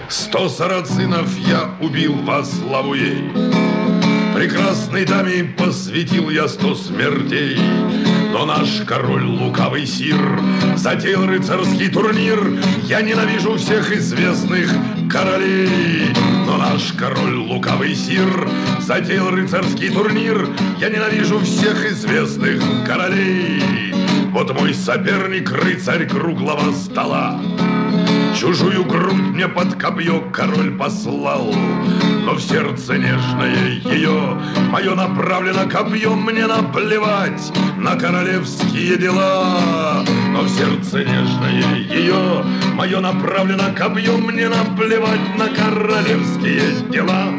100 сарацинов я убил во славу ей. Прекрасной даме посвятил я 100 смертей. Но наш король лукавый сир затеял рыцарский турнир. Я ненавижу всех известных королей. Но наш король лукавый сир затеял рыцарский турнир. Я ненавижу всех известных королей. Вот мой соперник, рыцарь круглого стола. Чужую грудь мне под копье король послал. Но в сердце нежное ее мое направлено копье. Мне наплевать на королевские дела. Но в сердце нежное ее мое направлено копье. Мне наплевать на королевские дела.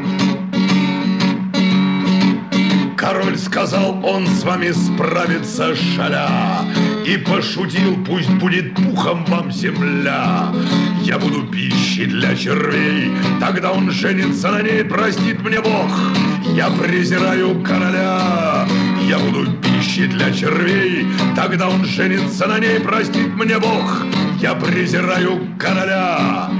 Король сказал, он с вами справится, шаля, и пошутил, пусть будет пухом вам земля. Я буду пищей для червей, тогда он женится на ней, простит мне Бог. Я презираю короля. Я буду пищей для червей, тогда он женится на ней, простит мне Бог. Я презираю короля.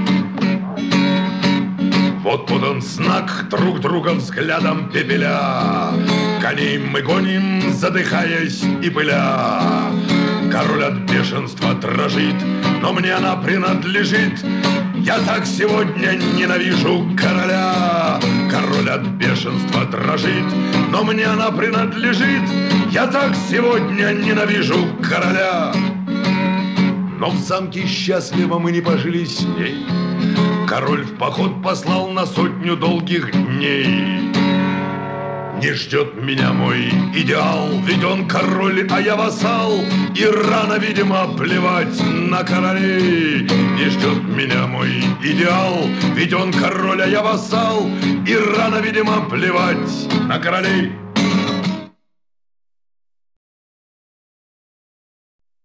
Вот подан знак, друг друга взглядом пепеля. Коней мы гоним, задыхаясь и пыля. Король от бешенства дрожит, но мне она принадлежит. Я так сегодня ненавижу короля. Король от бешенства дрожит, но мне она принадлежит. Я так сегодня ненавижу короля. Но в замке счастливо мы не пожили с ней. Король в поход послал на 100 долгих дней. Не ждет меня мой идеал, ведь он король, а я вассал. И рано, видимо, плевать на королей. Не ждет меня мой идеал, ведь он король, а я вассал. И рано, видимо, плевать на королей.